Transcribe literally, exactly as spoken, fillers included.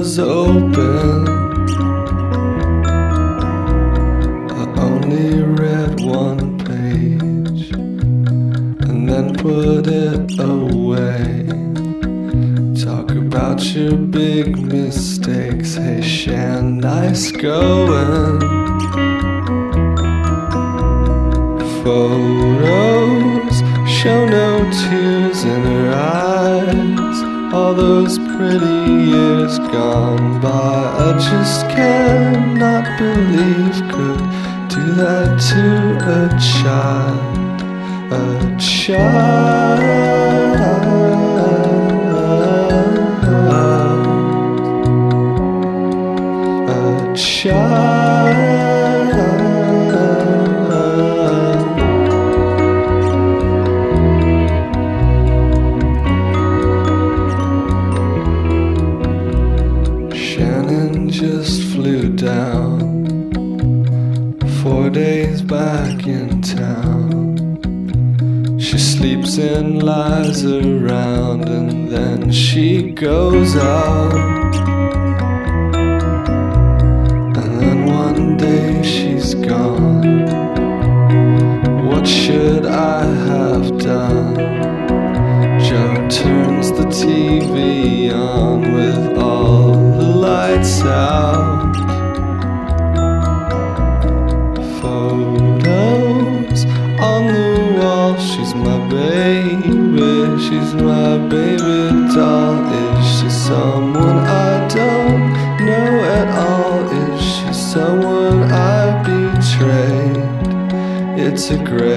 was open. I only read one page and then put it away. Talk about your big mistakes. Hey Shan, nice going. Photos show no tears in her eyes. All those pretty years gone by, I just cannot believe could do that to a child. A child. A child. Just flew down, four days back in town. She sleeps and lies around, and then she goes out. And then one day she's gone. What should I have done? Joe turns the T V on with all the lights out. Photos on the wall. She's my baby, she's my baby doll. Is she someone I don't know at all? Is she someone I betrayed? It's a great